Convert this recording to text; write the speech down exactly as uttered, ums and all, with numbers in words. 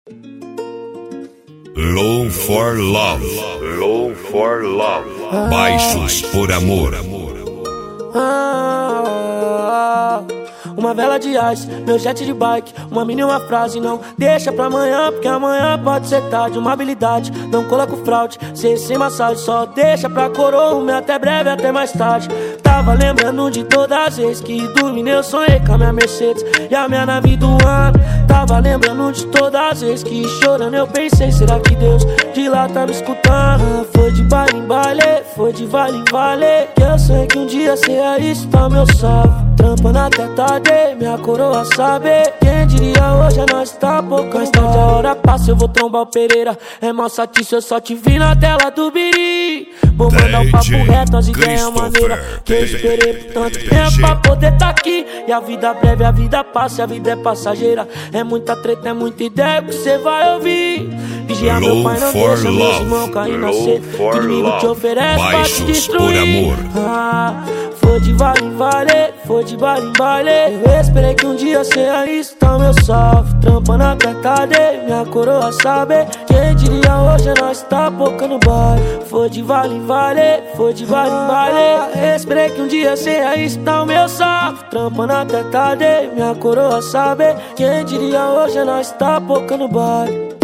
Low for Love. Low for Love. Baixos por amor. Ah, uma vela de ice, meu jet de bike, uma mini, uma frase, não deixa pra amanhã, porque amanhã pode ser tarde. Uma habilidade, não coloco fraude, cê sem massagem, só deixa pra coroa, meu até breve, até mais tarde. Tava lembrando de todas as vezes que dormi, eu sonhei com a minha Mercedes e a minha nave do ano. Tava lembrando de todas as vezes que chorando eu pensei, será que Deus de lá tá me escutando? Foi de baile em baile, foi de vale em vale, que eu sei que um dia cê é isso, tá meu salve. Trampando até tarde, minha coroa sabe. Quem diria hoje é nós tá pouco. Mais tarde a hora passa, eu vou trombar o Pereira. É mó satisfeito, eu só te vi na tela do Biri. Vou mandar o papo reto, as ideias maneiras que eu esperei por tanto tempo pra poder tá aqui. E a vida breve, a vida passa, a vida é passageira. É muita treta, é muita ideia que cê vai ouvir. Vigia meu pai, não deixa meus irmãos cair na sede. Que inimigo te oferece pra te destruir. Ah, foi de vale em vale, foi de baile em baile. Eu esperei que um dia cê isso, tá meu salve. Trampando até tarde, minha coroa sabe. Quem diria hoje é nós tá pouca no baile. Foi de vale em vale, foi de baile em baile. Eu esperei que um dia cê isso, tá meu salve. Trampando até tarde, minha coroa sabe. Quem diria hoje é nós tá pouca no baile.